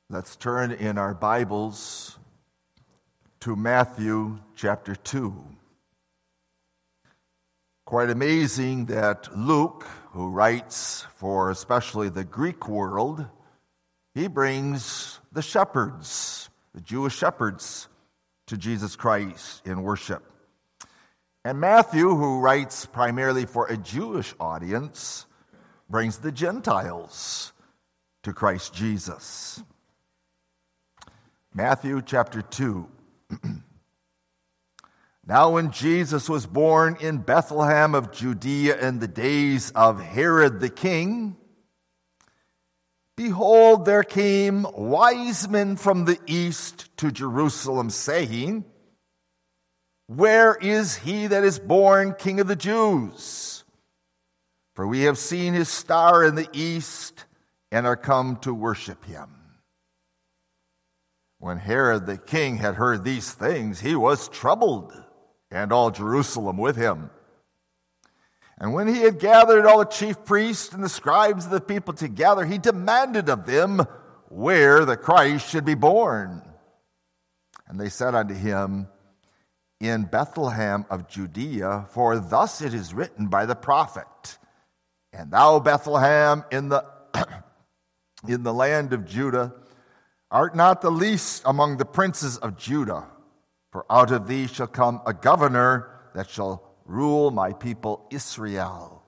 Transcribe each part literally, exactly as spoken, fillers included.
Let's turn in our Bibles to Matthew chapter two. Quite amazing that Luke, who writes for especially the Greek world, he brings the shepherds, the Jewish shepherds, to Jesus Christ in worship. And Matthew, who writes primarily for a Jewish audience, brings the Gentiles to Christ Jesus. Matthew chapter two. Now when Jesus was born in Bethlehem of Judea in the days of Herod the king, behold, there came wise men from the east to Jerusalem, saying, Where is he that is born King of the Jews? For we have seen his star in the east and are come to worship him. When Herod the king had heard these things, he was troubled, and all Jerusalem with him. And when he had gathered all the chief priests and the scribes of the people together, he demanded of them where the Christ should be born. And they said unto him, In Bethlehem of Judea, for thus it is written by the prophet, And thou, Bethlehem, in the in the land of Judah, art not the least among the princes of Judah, for out of thee shall come a governor that shall rule my people Israel.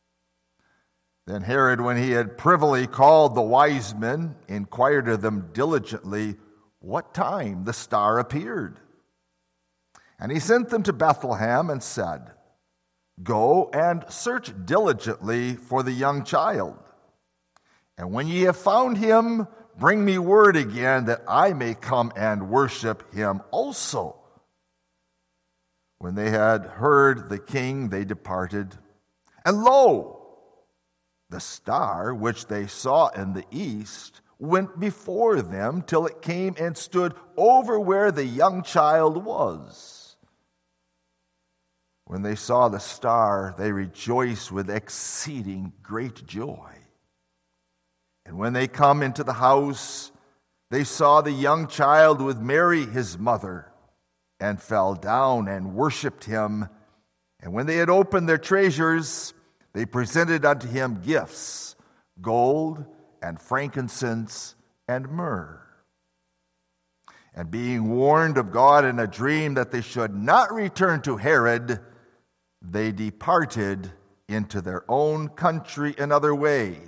Then Herod, when he had privily called the wise men, inquired of them diligently what time the star appeared. And he sent them to Bethlehem and said, Go and search diligently for the young child. And when ye have found him, bring me word again that I may come and worship him also. When they had heard the king, they departed. And lo, the star which they saw in the east went before them till it came and stood over where the young child was. When they saw the star, they rejoiced with exceeding great joy. And when they come into the house, they saw the young child with Mary his mother, and fell down and worshipped him. And when they had opened their treasures, they presented unto him gifts, gold and frankincense and myrrh. And being warned of God in a dream that they should not return to Herod, they departed into their own country another way.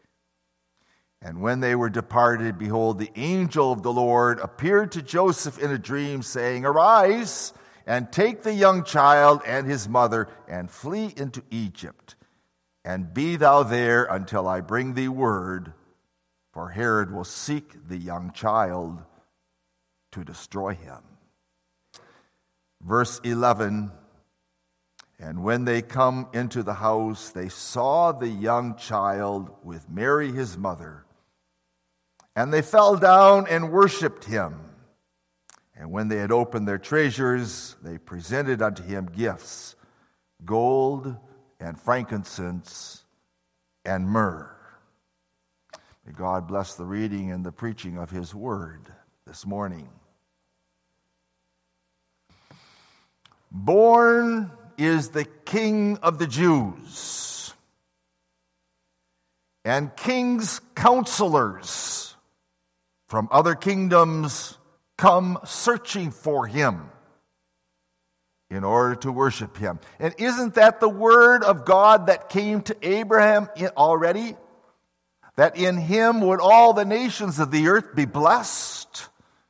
And when they were departed, behold, the angel of the Lord appeared to Joseph in a dream, saying, Arise, and take the young child and his mother, and flee into Egypt, and be thou there until I bring thee word, for Herod will seek the young child to destroy him. Verse eleven, And when they come into the house, they saw the young child with Mary his mother, and they fell down and worshipped him. And when they had opened their treasures, they presented unto him gifts, gold and frankincense and myrrh. May God bless the reading and the preaching of his word this morning. Born is the King of the Jews, and kings' counselors from other kingdoms come searching for him in order to worship him. And isn't that the word of God that came to Abraham already? That in him would all the nations of the earth be blessed?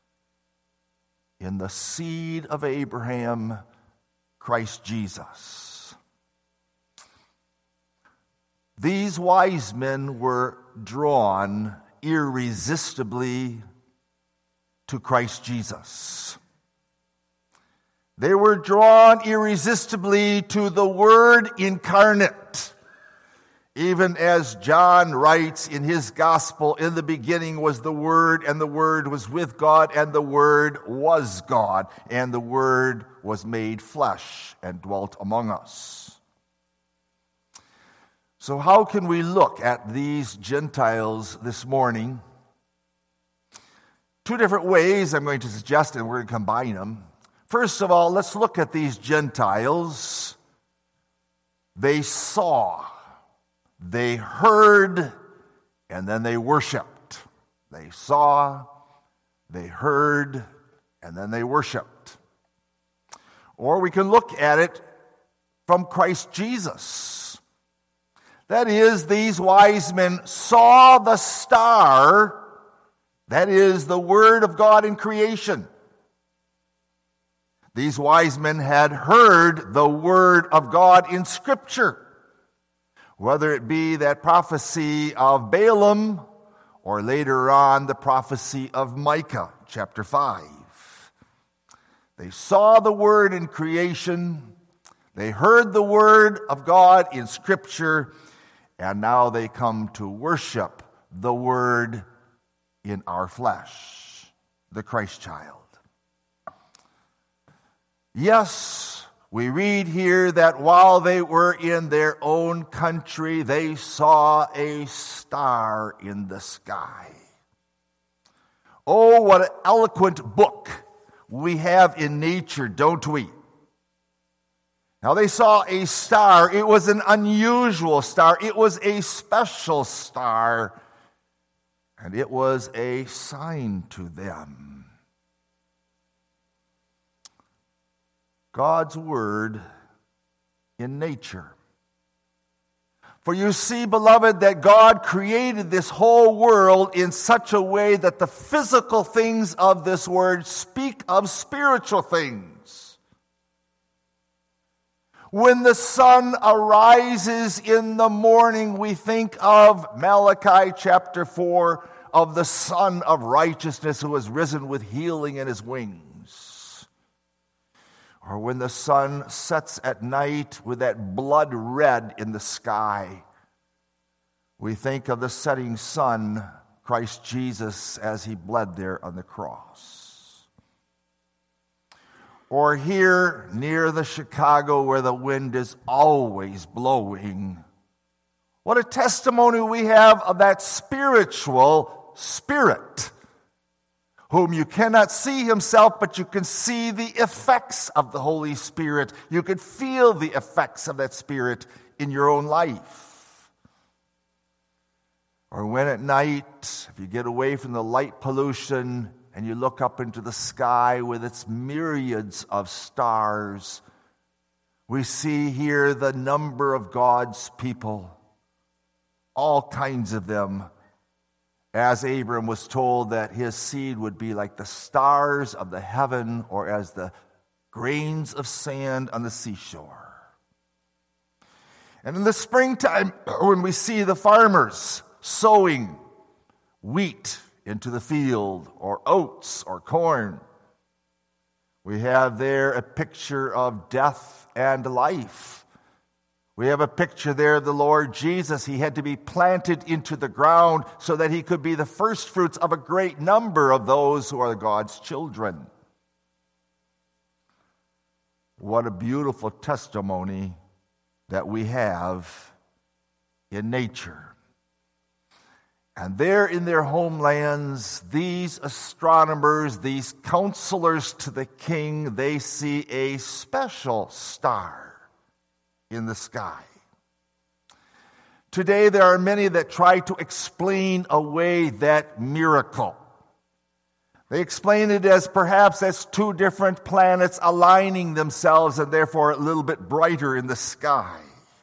In the seed of Abraham, Christ Jesus. These wise men were drawn irresistibly to Christ Jesus. They were drawn irresistibly to the Word incarnate. Even as John writes in his gospel, in the beginning was the Word, and the Word was with God, and the Word was God, and the Word was made flesh and dwelt among us. So how can we look at these Gentiles this morning Two different ways I'm going to suggest, and we're going to combine them. First of all, let's look at these Gentiles. They saw, they heard, and then they worshiped. They saw, they heard, and then they worshiped. Or we can look at it from Christ Jesus. That is, these wise men saw the star, that is, the Word of God in creation. These wise men had heard the Word of God in Scripture, whether it be that prophecy of Balaam or later on the prophecy of Micah, chapter five. They saw the Word in creation, they heard the Word of God in Scripture, and now they come to worship the Word in our flesh, the Christ child. Yes, we read here that while they were in their own country, they saw a star in the sky. Oh, what an eloquent book we have in nature, don't we? Now, they saw a star. It was an unusual star. It was a special star. And it was a sign to them. God's Word in nature. For you see, beloved, that God created this whole world in such a way that the physical things of this world speak of spiritual things. When the sun arises in the morning, we think of Malachi chapter four, of the Son of Righteousness who has risen with healing in his wings. Or when the sun sets at night with that blood red in the sky, we think of the setting sun, Christ Jesus, as he bled there on the cross. Or here near the Chicago where the wind is always blowing, what a testimony we have of that spiritual Spirit, whom you cannot see himself, but you can see the effects of the Holy Spirit. You can feel the effects of that Spirit in your own life. Or when at night, if you get away from the light pollution and you look up into the sky with its myriads of stars, we see here the number of God's people, all kinds of them, as Abram was told that his seed would be like the stars of the heaven or as the grains of sand on the seashore. And in the springtime, when we see the farmers sowing wheat into the field or oats or corn, we have there a picture of death and life. We have a picture there of the Lord Jesus. He had to be planted into the ground so that he could be the first fruits of a great number of those who are God's children. What a beautiful testimony that we have in nature. And there in their homelands, these astronomers, these counselors to the king, they see a special star in the sky. Today, there are many that try to explain away that miracle. They explain it as perhaps as two different planets aligning themselves and therefore a little bit brighter in the sky.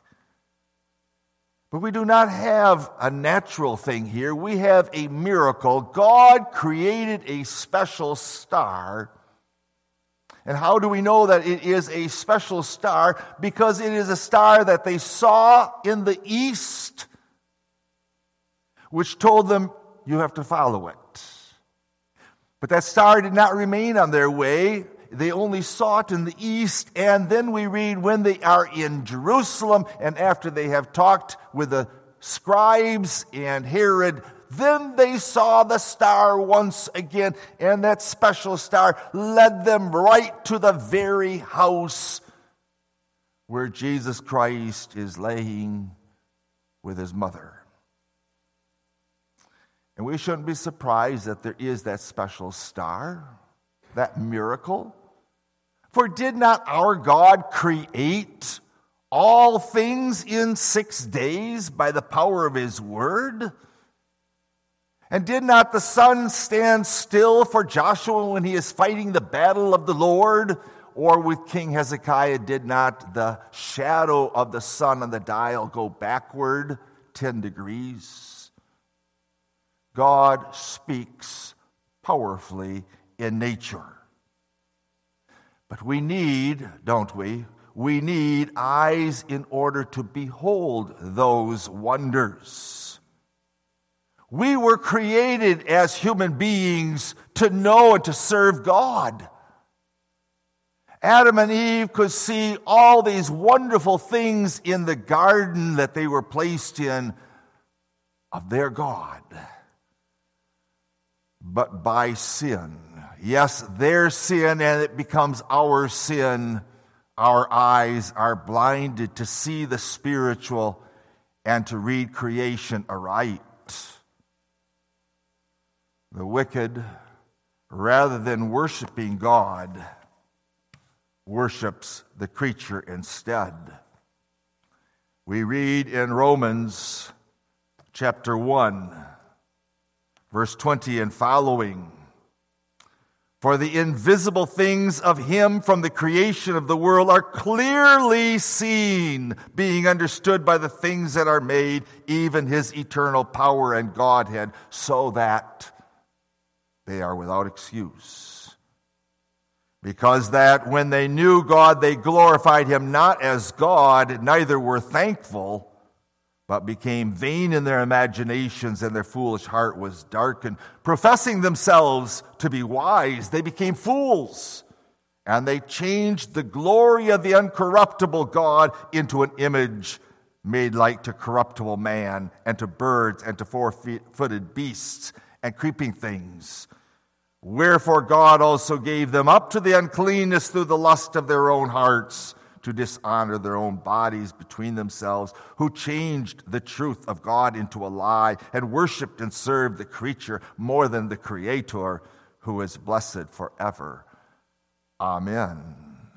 But we do not have a natural thing here. We have a miracle. God created a special star. And how do we know that it is a special star? Because it is a star that they saw in the east, which told them, you have to follow it. But that star did not remain on their way. They only saw it in the east. And then we read when they are in Jerusalem, and after they have talked with the scribes and Herod, then they saw the star once again, and that special star led them right to the very house where Jesus Christ is laying with his mother. And we shouldn't be surprised that there is that special star, that miracle. For did not our God create all things in six days by the power of his word? And did not the sun stand still for Joshua when he is fighting the battle of the Lord? Or with King Hezekiah, did not the shadow of the sun on the dial go backward ten degrees? God speaks powerfully in nature. But we need, don't we? We need eyes in order to behold those wonders. We were created as human beings to know and to serve God. Adam and Eve could see all these wonderful things in the garden that they were placed in of their God. But by sin, yes, their sin, and it becomes our sin, our eyes are blinded to see the spiritual and to read creation aright. The wicked, rather than worshiping God, worships the creature instead. We read in Romans chapter one, verse twenty and following, "For the invisible things of him from the creation of the world are clearly seen, being understood by the things that are made, even his eternal power and Godhead, so that they are without excuse. Because that when they knew God, they glorified him not as God, neither were thankful, but became vain in their imaginations, and their foolish heart was darkened. Professing themselves to be wise, they became fools, and they changed the glory of the uncorruptible God into an image made like to corruptible man, and to birds, and to four-footed beasts, and creeping things. Wherefore God also gave them up to the uncleanness through the lust of their own hearts, to dishonor their own bodies between themselves, who changed the truth of God into a lie, and worshipped and served the creature more than the Creator, who is blessed forever. Amen."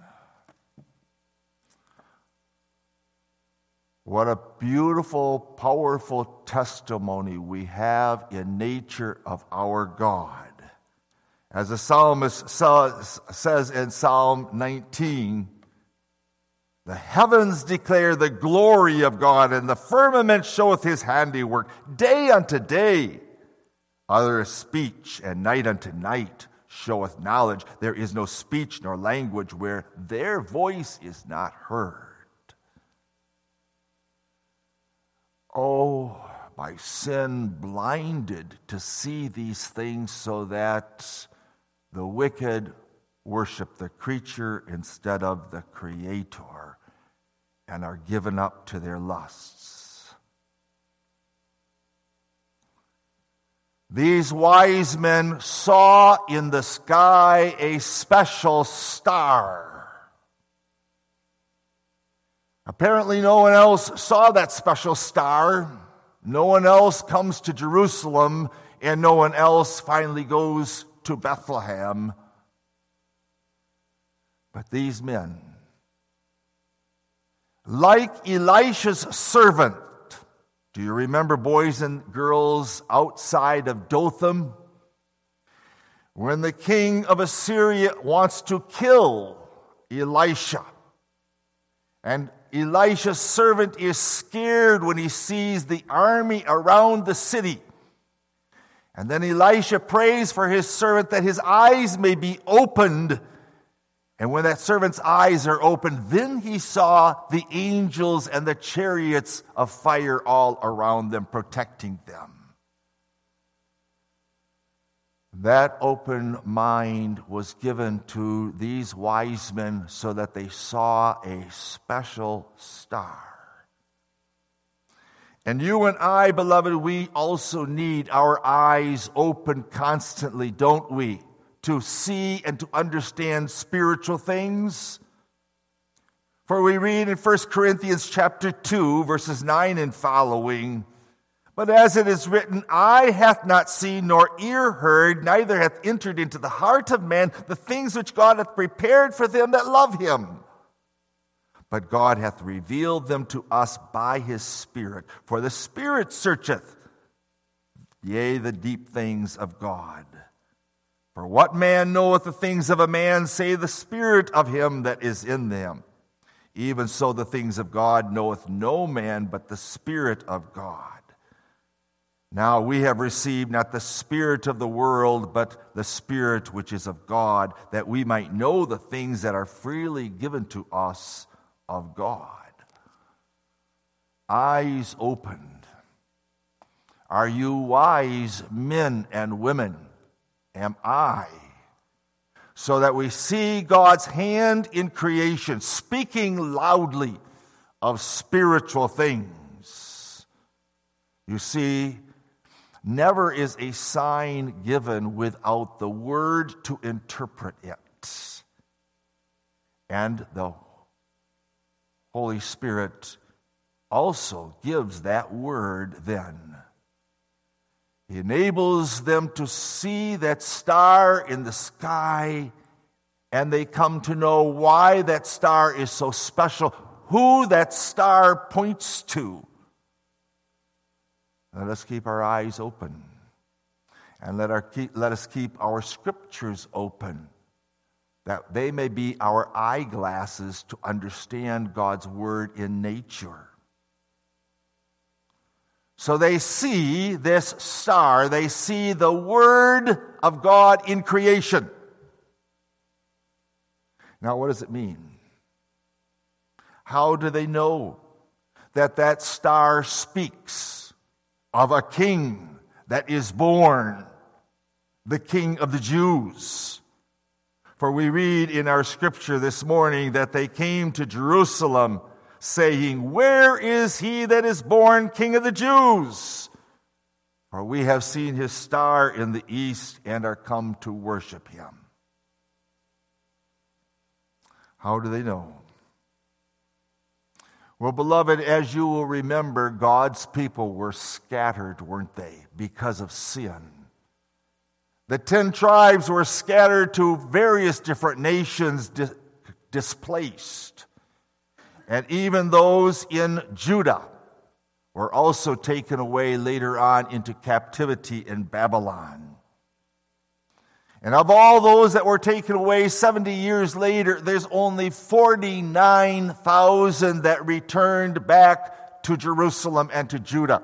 What a beautiful, powerful testimony we have in nature of our God. As the psalmist says in Psalm nineteen, "The heavens declare the glory of God, and the firmament showeth his handiwork. Day unto day uttereth speech, and night unto night showeth knowledge. There is no speech nor language where their voice is not heard." Oh, by sin blinded to see these things, so that the wicked worship the creature instead of the Creator, and are given up to their lusts. These wise men saw in the sky a special star. Apparently no one else saw that special star. No one else comes to Jerusalem, and no one else finally goes to Bethlehem. But these men, like Elisha's servant, do you remember, boys and girls, outside of Dothan, when the king of Assyria wants to kill Elisha, and Elisha's servant is scared when he sees the army around the city. And then Elisha prays for his servant that his eyes may be opened. And when that servant's eyes are opened, then he saw the angels and the chariots of fire all around them, protecting them. That open mind was given to these wise men so that they saw a special star. And you and I, beloved, we also need our eyes open constantly, don't we? To see and to understand spiritual things. For we read in First Corinthians chapter two, verses nine and following, But as it is written, eye hath not seen, nor ear heard, neither hath entered into the heart of man the things which God hath prepared for them that love him. But God hath revealed them to us by his Spirit. For the Spirit searcheth, yea, the deep things of God. For what man knoweth the things of a man, save the Spirit of him that is in them? Even so the things of God knoweth no man, but the Spirit of God. Now we have received not the spirit of the world, but the Spirit which is of God, that we might know the things that are freely given to us of God. Eyes opened. Are you wise men and women? Am I? So that we see God's hand in creation, speaking loudly of spiritual things. You see, never is a sign given without the word to interpret it. And the Holy Spirit also gives that word then. He enables them to see that star in the sky, and they come to know why that star is so special, who that star points to. Let us keep our eyes open, and let, our keep, let us keep our scriptures open, that they may be our eyeglasses to understand God's word in nature. So they see this star, they see the word of God in creation. Now, what does it mean? How do they know that that star speaks of a king that is born, the King of the Jews? For we read in our scripture this morning that they came to Jerusalem saying, "Where is he that is born King of the Jews? For we have seen his star in the east and are come to worship him." How do they know? Well, beloved, as you will remember, God's people were scattered, weren't they, because of sin. The ten tribes were scattered to various different nations, di- displaced. And even those in Judah were also taken away later on into captivity in Babylon. And of all those that were taken away seventy years later, there's only forty-nine thousand that returned back to Jerusalem and to Judah.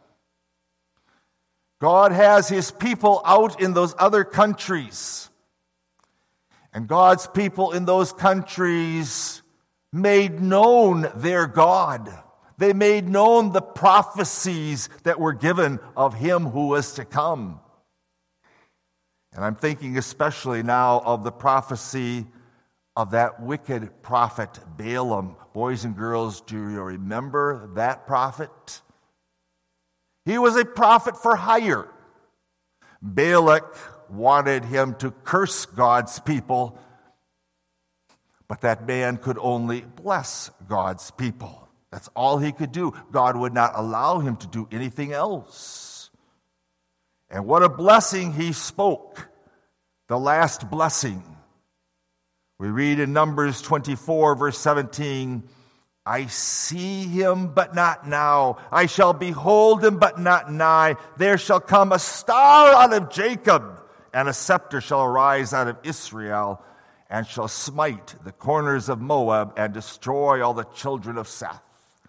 God has his people out in those other countries. And God's people in those countries made known their God. They made known the prophecies that were given of him who was to come. And I'm thinking especially now of the prophecy of that wicked prophet Balaam. Boys and girls, do you remember that prophet? He was a prophet for hire. Balak wanted him to curse God's people, but that man could only bless God's people. That's all he could do. God would not allow him to do anything else. And what a blessing he spoke, the last blessing. We read in Numbers twenty-four, verse seventeen, "I see him, but not now. I shall behold him, but not nigh. There shall come a star out of Jacob, and a scepter shall arise out of Israel, and shall smite the corners of Moab, and destroy all the children of Seth."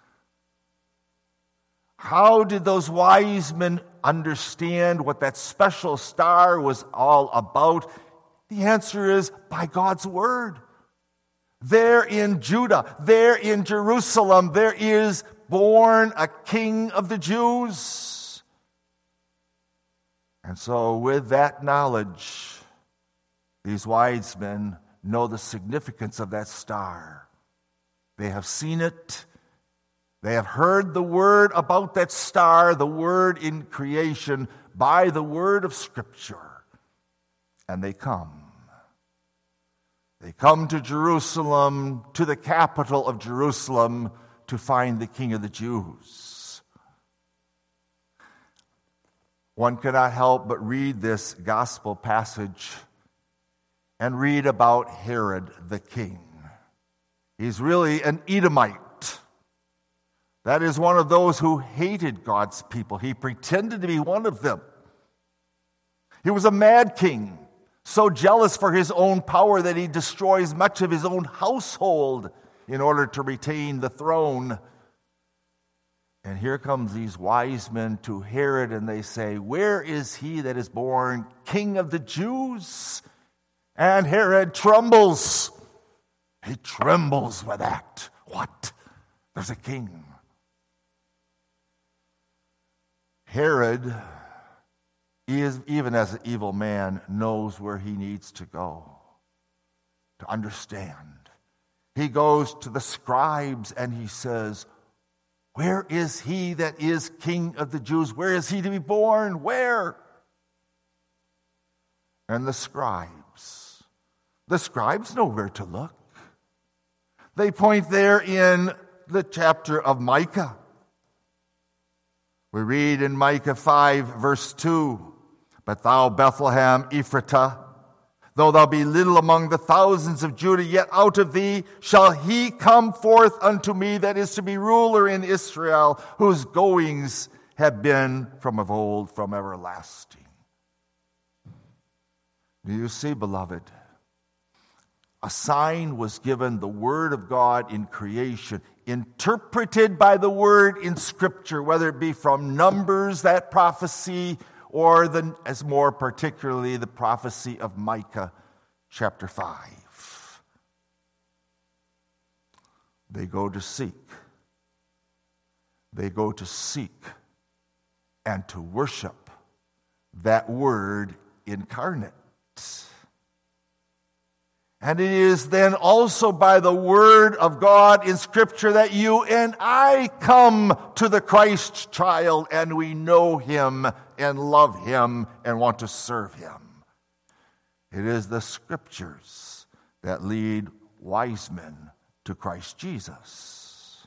How did those wise men understand what that special star was all about? The answer is by God's word. There in Judah, there in Jerusalem, there is born a King of the Jews. And so with that knowledge, these wise men know the significance of that star. They have seen it. They have heard the word about that star, the word in creation, by the word of Scripture. And they come. They come to Jerusalem, to the capital of Jerusalem, to find the King of the Jews. one cannot help but read this gospel passage and read about Herod the king. He's really an Edomite. That is one of those who hated God's people. He pretended to be one of them. He was a mad king, so jealous for his own power that he destroys much of his own household in order to retain the throne. And here comes these wise men to Herod, and they say, "Where is he that is born King of the Jews?" And Herod trembles. He trembles with that. What? There's a king. Herod, is, even as an evil man, knows where he needs to go to understand. He goes to the scribes and he says, "Where is he that is King of the Jews? Where is he to be born? Where?" And the scribes, the scribes know where to look. They point there in the chapter of Micah. We read in Micah five, verse two, "But thou, Bethlehem Ephratah, though thou be little among the thousands of Judah, yet out of thee shall he come forth unto me that is to be ruler in Israel, whose goings have been from of old, from everlasting." Do you see, beloved? A sign was given, the Word of God in creation, interpreted by the Word in Scripture, whether it be from Numbers, that prophecy, or the, as more particularly the prophecy of Micah chapter five. They go to seek. They go to seek and to worship that Word incarnate. And it is then also by the Word of God in Scripture that you and I come to the Christ child, and we know Him and love Him and want to serve Him. It is the Scriptures that lead wise men to Christ Jesus.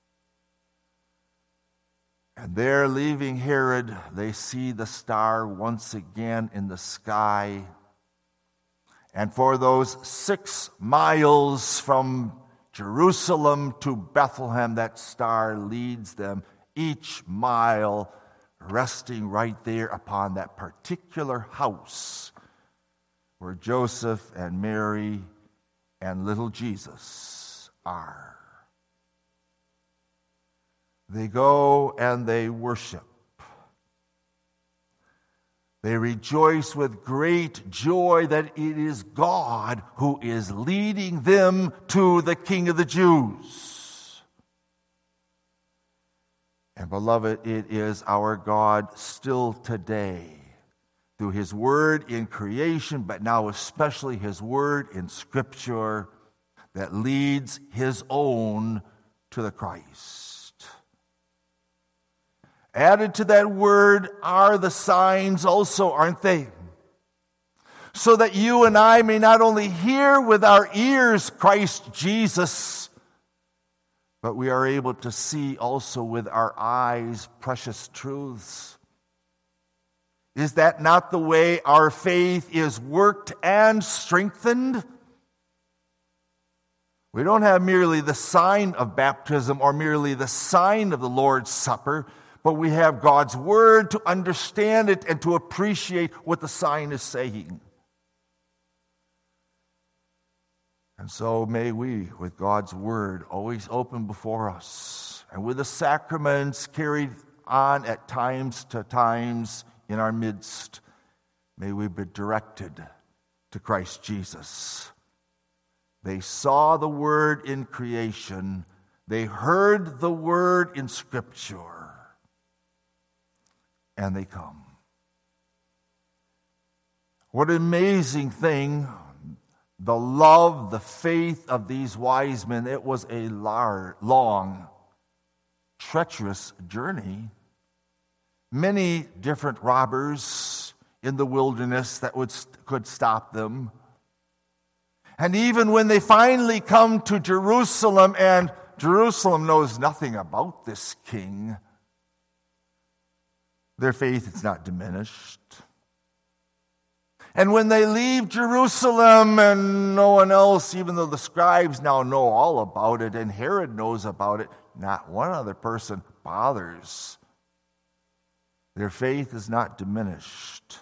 And there, leaving Herod, they see the star once again in the sky. And for those six miles from Jerusalem to Bethlehem, that star leads them, each mile resting right there upon that particular house where Joseph and Mary and little Jesus are. They go and they worship. They rejoice with great joy that it is God who is leading them to the King of the Jews. And beloved, it is our God still today, through His Word in creation, but now especially His Word in Scripture, that leads His own to the Christ. Added to that word are the signs also, aren't they? So that you and I may not only hear with our ears Christ Jesus, but we are able to see also with our eyes precious truths. Is that not the way our faith is worked and strengthened? We don't have merely the sign of baptism or merely the sign of the Lord's Supper, but we have God's Word to understand it and to appreciate what the sign is saying. And so may we, with God's Word always open before us, and with the sacraments carried on at times to times in our midst, may we be directed to Christ Jesus. They saw the Word in creation. They heard the Word in Scripture. And they come. What an amazing thing, the love, the faith of these wise men. It was a long, treacherous journey. Many different robbers in the wilderness that would could stop them. And even when they finally come to Jerusalem, and Jerusalem knows nothing about this king, their faith is not diminished. And when they leave Jerusalem and no one else, even though the scribes now know all about it and Herod knows about it, not one other person bothers. Their faith is not diminished.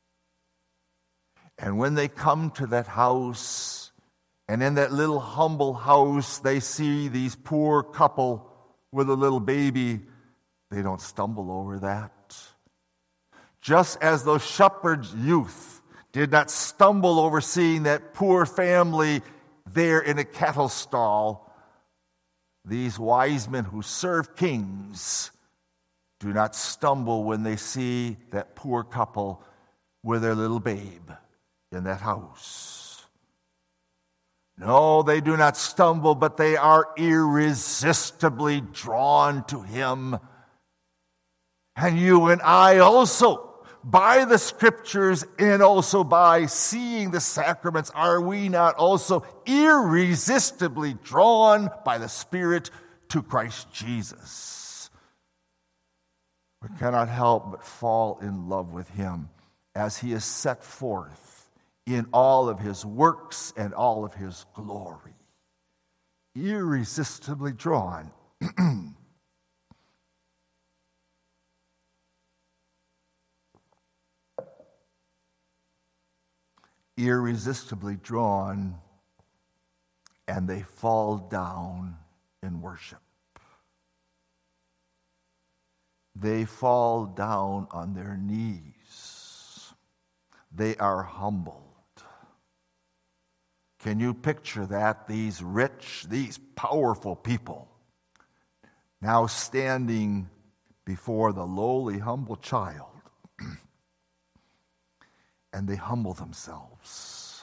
And when they come to that house, and in that little humble house, they see these poor couple with a little baby, they don't stumble over that. Just as those shepherds' youth did not stumble over seeing that poor family there in a cattle stall, these wise men who serve kings do not stumble when they see that poor couple with their little babe in that house. No, they do not stumble, but they are irresistibly drawn to him. And you and I also, by the scriptures and also by seeing the sacraments, are we not also irresistibly drawn by the Spirit to Christ Jesus? We cannot help but fall in love with him as he is set forth in all of his works and all of his glory. Irresistibly drawn. Irresistibly drawn, and they fall down in worship. They fall down on their knees. They are humbled. Can you picture that? These rich, these powerful people now standing before the lowly, humble child. And they humble themselves.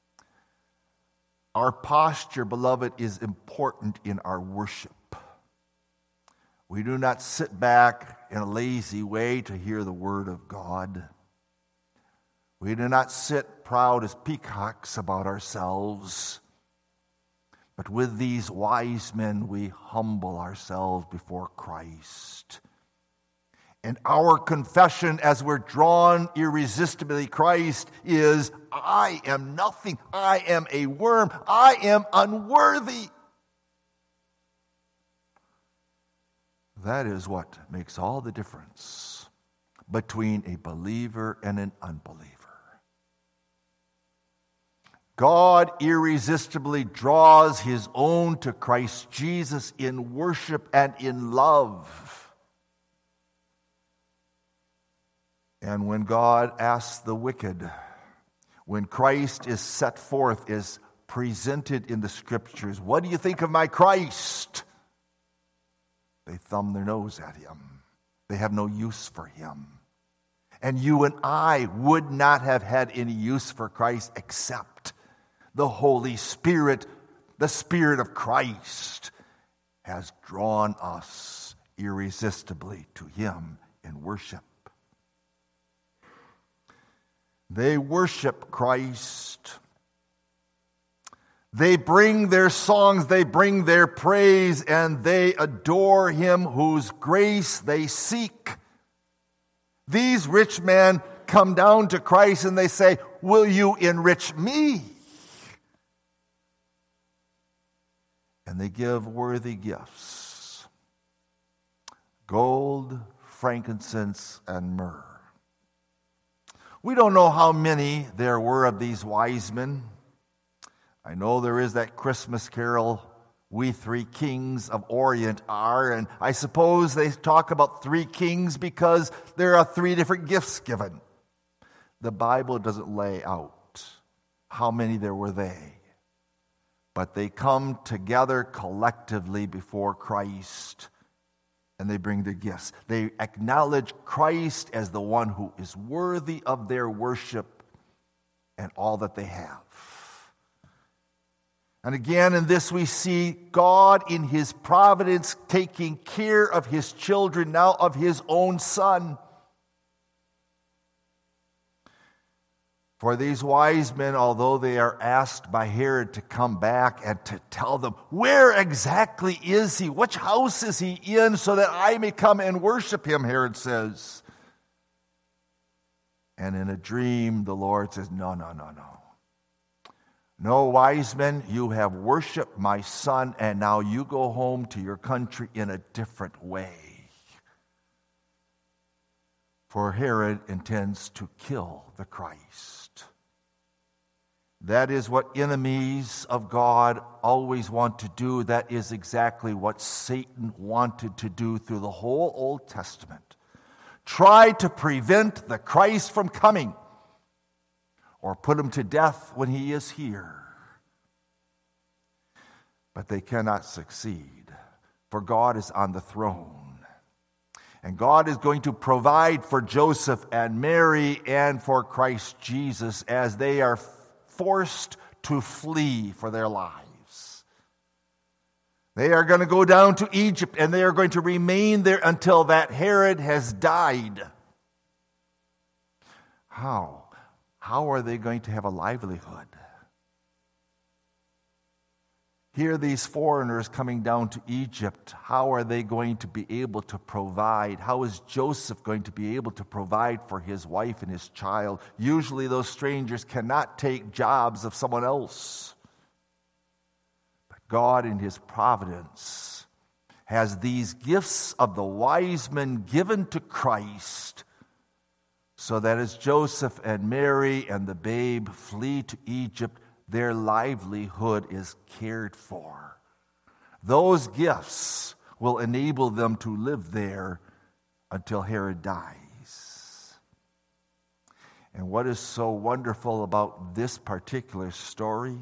Our posture, beloved, is important in our worship. We do not sit back in a lazy way to hear the word of God. We do not sit proud as peacocks about ourselves. But with these wise men, we humble ourselves before Christ. And our confession as we're drawn irresistibly to Christ is, I am nothing. I am a worm. I am unworthy. That is what makes all the difference between a believer and an unbeliever. God irresistibly draws his own to Christ Jesus in worship and in love. And when God asks the wicked, when Christ is set forth, is presented in the scriptures, what do you think of my Christ? They thumb their nose at him. They have no use for him. And you and I would not have had any use for Christ except the Holy Spirit, the Spirit of Christ, has drawn us irresistibly to him in worship. They worship Christ. They bring their songs, they bring their praise, and they adore him whose grace they seek. These rich men come down to Christ and they say, will you enrich me? And they give worthy gifts: gold, frankincense, and myrrh. We don't know how many there were of these wise men. I know there is that Christmas carol, We Three Kings of Orient Are, and I suppose they talk about three kings because there are three different gifts given. The Bible doesn't lay out how many there were they, but they come together collectively before Christ. And they bring their gifts. They acknowledge Christ as the one who is worthy of their worship and all that they have. And again, in this we see God in his providence taking care of his children, now of his own son. For these wise men, although they are asked by Herod to come back and to tell them, where exactly is he? Which house is he in so that I may come and worship him, Herod says. And in a dream, the Lord says, no, no, no, no. No, wise men, you have worshiped my son, and now you go home to your country in a different way. For Herod intends to kill the Christ. That is what enemies of God always want to do. That is exactly what Satan wanted to do through the whole Old Testament. Try to prevent the Christ from coming, or put him to death when he is here. But they cannot succeed, for God is on the throne. And God is going to provide for Joseph and Mary and for Christ Jesus as they are forced to flee for their lives. They are going to go down to Egypt, and they are going to remain there until that Herod has died. How? How are they going to have a livelihood? Here, these foreigners coming down to Egypt, how are they going to be able to provide? How is Joseph going to be able to provide for his wife and his child? Usually those strangers cannot take jobs of someone else. But God, in his providence, has these gifts of the wise men given to Christ, so that as Joseph and Mary and the babe flee to Egypt, their livelihood is cared for. Those gifts will enable them to live there until Herod dies. And what is so wonderful about this particular story?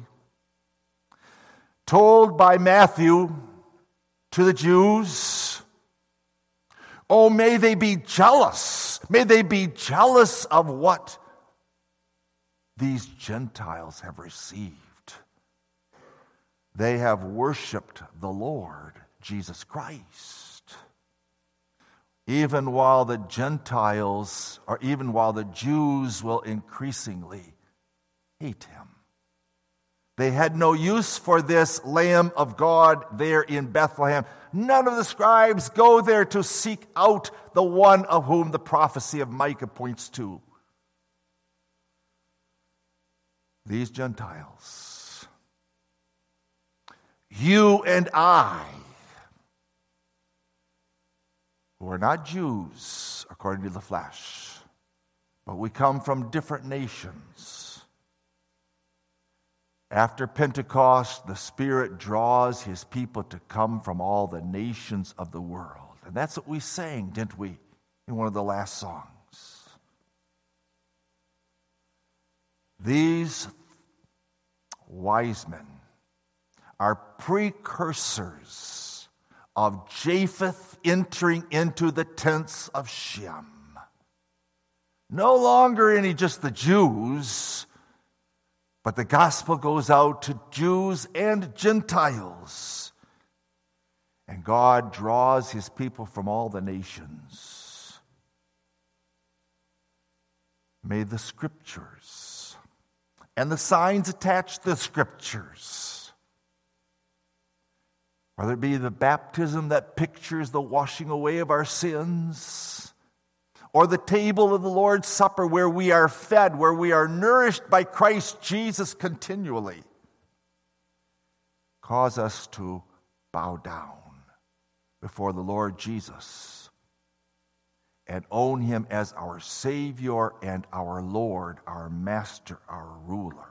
Told by Matthew to the Jews, oh, may they be jealous. May they be jealous of what these Gentiles have received. They have worshiped the Lord Jesus Christ. Even while the Gentiles, or even while the Jews will increasingly hate him. They had no use for this Lamb of God there in Bethlehem. None of the scribes go there to seek out the one of whom the prophecy of Micah points to. These Gentiles, you and I, who are not Jews according to the flesh, but we come from different nations. After Pentecost, the Spirit draws his people to come from all the nations of the world. And that's what we sang, didn't we, in one of the last songs? These wise men are precursors of Japheth entering into the tents of Shem. No longer any just the Jews, but the gospel goes out to Jews and Gentiles. And God draws his people from all the nations. May the scriptures and the signs attached to the scriptures, whether it be the baptism that pictures the washing away of our sins, or the table of the Lord's Supper where we are fed, where we are nourished by Christ Jesus continually, cause us to bow down before the Lord Jesus and own him as our Savior and our Lord, our Master, our ruler.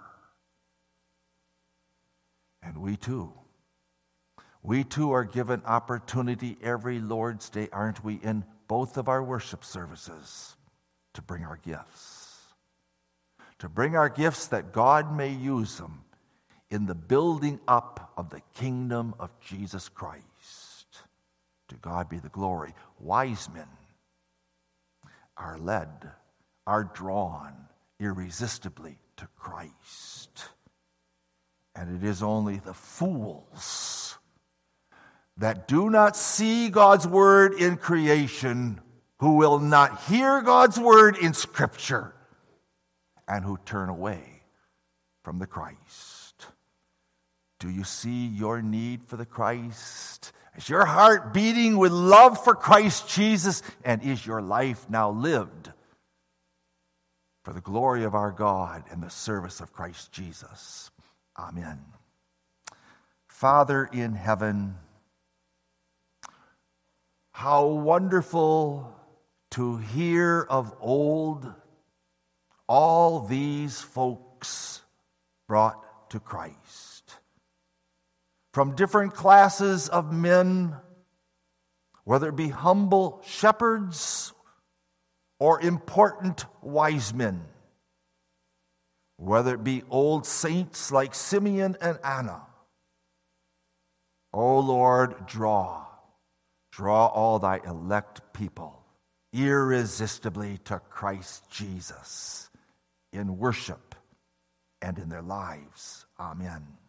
And we too, we too are given opportunity every Lord's Day, aren't we, in both of our worship services, to bring our gifts. To bring our gifts that God may use them in the building up of the kingdom of Jesus Christ. To God be the glory. Wise men are led, are drawn irresistibly to Christ. And it is only the fools that do not see God's word in creation, who will not hear God's word in Scripture, and who turn away from the Christ. Do you see your need for the Christ? Is your heart beating with love for Christ Jesus? And is your life now lived for the glory of our God and the service of Christ Jesus. Amen. Father in heaven, how wonderful to hear of old all these folks brought to Christ. From different classes of men, whether it be humble shepherds or important wise men, whether it be old saints like Simeon and Anna. O Lord, draw, draw all thy elect people irresistibly to Christ Jesus in worship and in their lives. Amen.